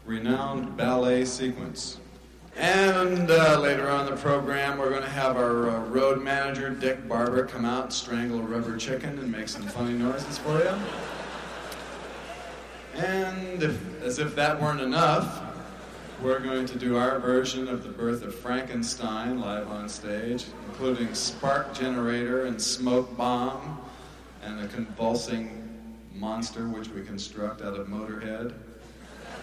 renowned ballet sequence. And later on in the program, we're going to have our road manager, Dick Barber, come out and strangle a rubber chicken and make some funny noises for you. And as if that weren't enough, we're going to do our version of The Birth of Frankenstein live on stage, including spark generator and smoke bomb and a convulsing monster which we construct out of Motorhead.